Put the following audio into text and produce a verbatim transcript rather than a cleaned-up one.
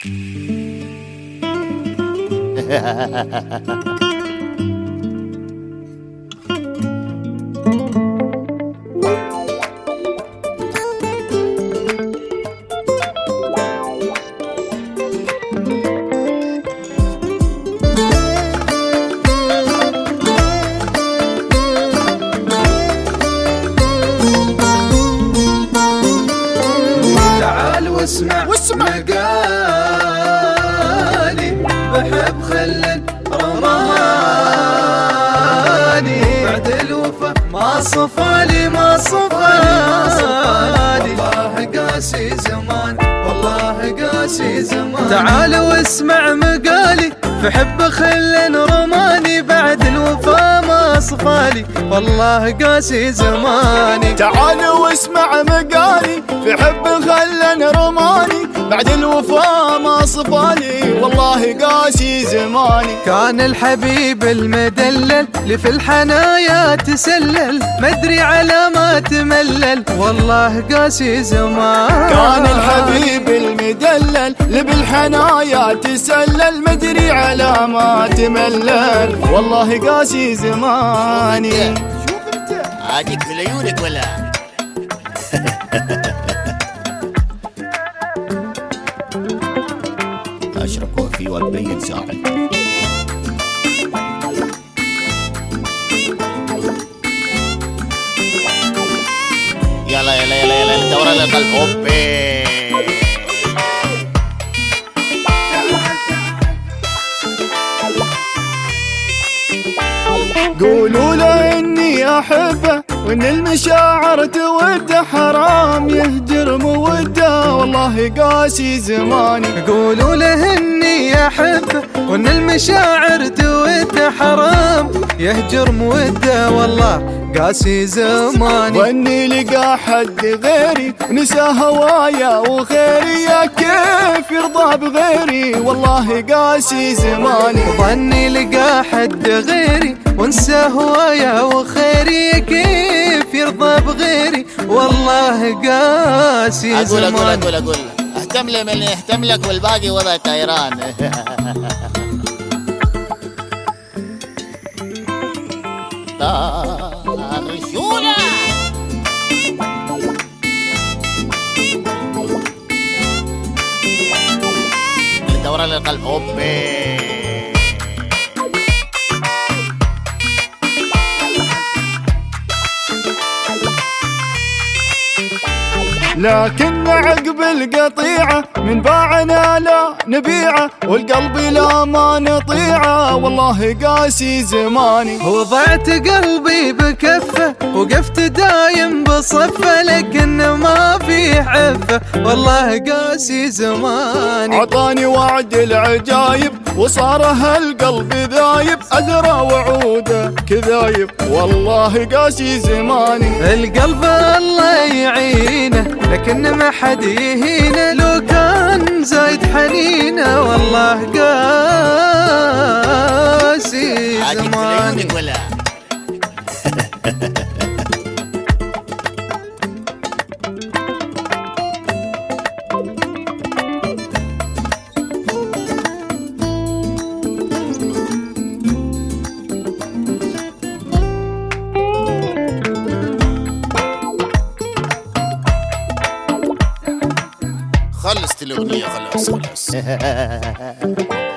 واسمع واسمع مقالي بحب خلن رماني بعد الوفا ما صفالي ما صفالي والله قاسي زمان والله قاسي زمان. تعال واسمع مقالي فحب خلن رماني بعد الوفا ما صفالي والله قاسي زماني. تعال واسمع مقالي في حب خلن رماني بعد الوفا ما صفالي والله قاسي زماني. كان الحبيب المدلل اللي في الحنايا تسلل مدري على ما تملل والله قاسي زماني. كان الحبيب المدلل اللي بالحنايا تسلل مدري على ما تملل والله قاسي زماني. شوف انت عاجك في عيونك ولا اشرب كوفي وابين ساعد. يلا يلا يلا يلا الدورة للقلب. اوبي قولوا له اني احبه وان المشاعر توده حرام يهجر موده والله قاسي زماني. قولوا له اني احبه وان المشاعر توده حرام يهجر موده والله قاسي زماني. واني لقى حد غيري ونسى هوايا وخيري يا كيف يرضى بغيري والله قاسي زماني. ظني لقى حد غيري وانسى هوايا وخيري كيف يرضى بغيري والله قاسي زماني. اقول اقول اقول اقول اهتم لي من يهتم لك والباقي وضع طيران. رجولة الدورة للقلب. اوبي لكن عقب القطيعة من باعنا لا نبيعه والقلب لا ما نطيعه والله قاسي زماني. وضعت قلبي بكفه وقفت دايم بصفه لكن ما في حفه والله قاسي زماني. عطاني وعد العجايب وصار هالقلب ذايب أذرى وعوده كذايب والله قاسي زماني. القلب الله يعينه لكن ما حد يهينه لو كان زايد حنينه والله قاسي زماني. خلصت الأغنية خلاص خلاص.